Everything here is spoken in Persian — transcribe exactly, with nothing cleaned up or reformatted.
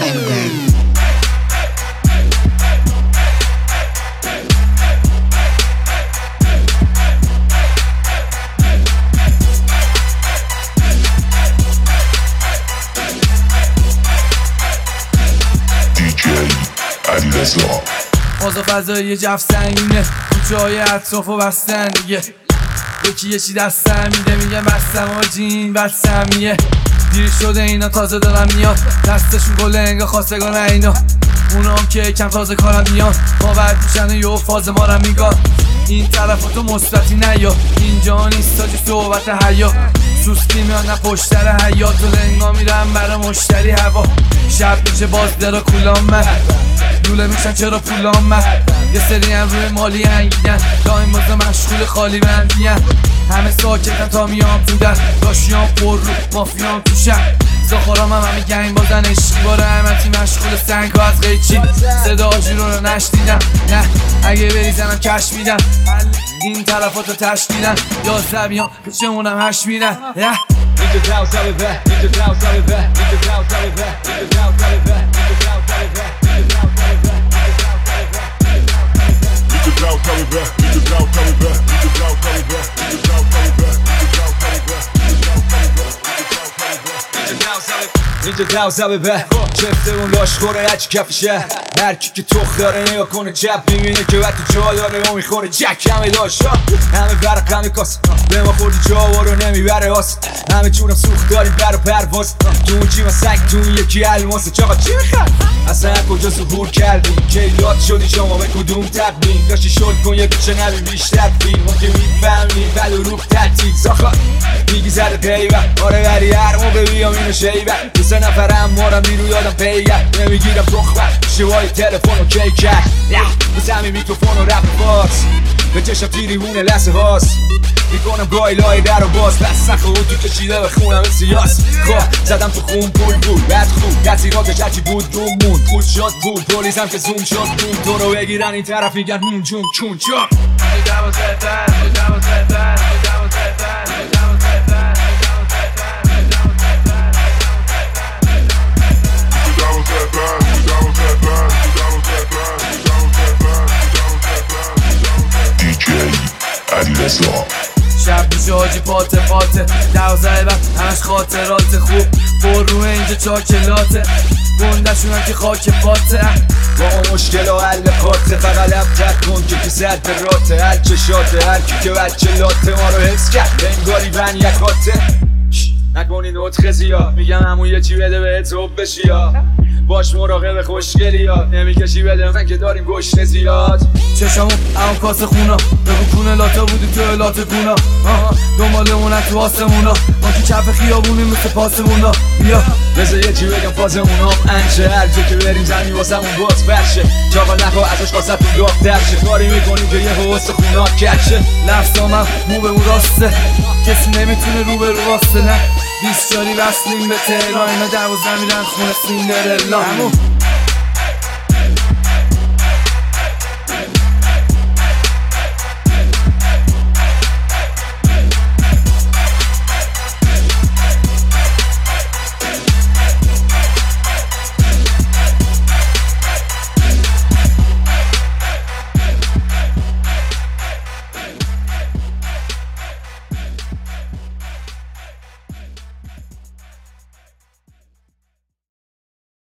فازا فضایی یه جف سنگینه تو جای اطراف و بستن دیگه یکی یه چی دستم میده میگه بستم آجی این بستمیه دیر شده اینا تازه دارم میاد دستشون گل انگا خواستگان اینا اونا هم که کم تازه کارم میاد باور میشن و یه فاز ما رو میگاد این طرف تو مثبتی نیا اینجا نیست تاجی صحبت حیا سوسکی میان نه پشتر حیات و لنگا میرم برا مشتری هوا شب میشه باز درا کولام من دوله میشن چرا پولام من یه سری هم روی مالی هنگیدن دایم بازه مشغول خالی بندیدن همه ساکتن تا میام تو در داشیام پر رو مافیام تو شهر زاخارام هم همه گنگ بازن عشقی باره همتی مشغول سنگ ها از قیچی صدا آجیرون رو نشدیدم نه اگه بریزنم کش میدم این طرفاتو تشکیدن یا زبیان پیچمونم هش میدن Nigga down, sell it back. Nigga down, sell it back. Nigga down, sell it back. Nigga down, sell it back. Nigga down, sell it back. Nigga down, sell it back. Nigga down, sell it back. Nigga down, sell it back. Nigga down, sell it back. Nigga down, sell it back. Nigga down, sell it back. Nigga down, sell it back. Nigga down, sell it back. Nigga down, sell it back. چفته اون لاش خوره هرچی کف شهر هر کی که تخ داره نگاه کنه جب میبینه که وقتی جا داره و میخوره جک همه داشت همه برق همه کاس به ما خوردی جاوا رو نمیبره آس همه جونم سوخت داریم بر و پرواز تو اون جیما سنگ تو اون یکی الماسه چاقا چی میخواد اصلا کجا ظهور کردی که یاد شدی شما به کدوم تبدیل داشتی شد کن یه بیچه نبی بیشتر فیلم ما که میفهمی بل و روح ترتیب زاخار میگی زده پیوه آره ولی هر موقع بیام اینو شیبه دو سه نفرم مارم بیرو یادم پیگه نمیگیرم تخمه شوای تلفن و کیکه بزمی میکروفون و رپ باز به چشم تیری هونه لحظه هاست میکنم گاهی لای در و باز بس نخواه و تو کشیده به خونم سیاس خواه زدم تو خون پول بود بعد خوب کسی را که چرچی بود روم موند پول شد بود پولیسم که زوم شد بود تو رو بگیرن این طرف میگن هون جون چون چون شب میشه حاجی پاته پاته دوازه بعد همش خاطرات خوب پر روه اینجا چاکلاته گندشونم که خاک پاته با اون مشکل و حل خاطه فقط لبتر کن که که سرد راته هر چشاته هر کی که بچه لاته ما رو حفظ کرد انگاری بن یک خاطه نکنی نطخه زیاد میگم همون یه چی بده بهت روب بشی یا باش مراقب خوشگلی ها نمیکشی بده من که داریم گشنه زیاد چشمون اون کاسه خونا بگو کونه لاته بودی تو لاته کونا دنبالمونه تو آسمونا ما که کف خیابونی مثل پاسمونا بیا بذار یه چی بگم فازمونام انشه هر جا که بریم زمین واسمون باز برشه چاقا نخواه ازش قاسه تو داغتر شه کاری میکنیم که یه حوست خونات کشه لفظامم مو به اون راسته کسی نمیتونه رو به رو واسته نه بیست جاری وصلیم به تهران اینا دوازده میرن خونه سیندرلا